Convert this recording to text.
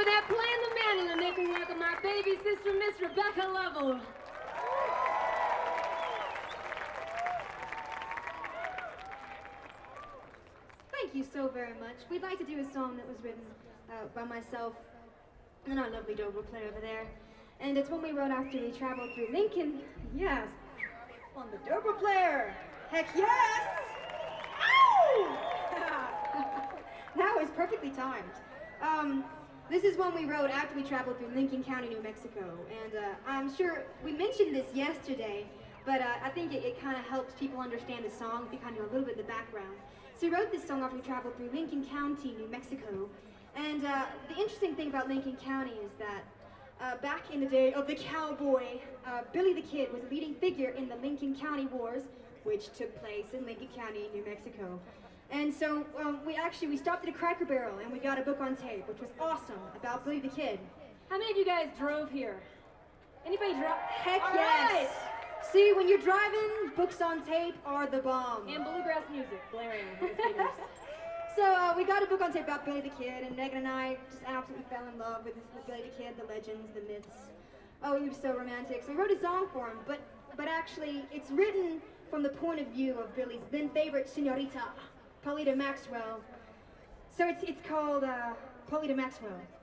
for that playing the mandolin, making welcome my baby sister, Miss Rebecca Lovell. Thank you so very much. We'd like to do a song that was written by myself and our lovely dobro player over there. And it's one we wrote after we traveled through Lincoln. Yes, on the dobro player. Heck yes! Ow! That was perfectly timed. This is one we wrote after we traveled through Lincoln County, New Mexico. And I'm sure we mentioned this yesterday, but I think it kind of helps people understand the song if you kind of know a little bit of the background. So we wrote this song after we traveled through Lincoln County, New Mexico. And the interesting thing about Lincoln County is that back in the day of the cowboy, Billy the Kid was a leading figure in the Lincoln County Wars, which took place in Lincoln County, New Mexico. And so we stopped at a Cracker Barrel and we got a book on tape, which was awesome, about Billy the Kid. How many of you guys drove here? Anybody drove? Heck All yes! right. See, when you're driving, books on tape are the bomb. And bluegrass music blaring in the speakers. So we got a book on tape about Billy the Kid, and Megan and I just absolutely fell in love with Billy the Kid, the legends, the myths. Oh, he was so romantic. So we wrote a song for him, but actually it's written from the point of view of Billy's then favorite señorita, Paulita Maxwell. So it's called Paulita Maxwell.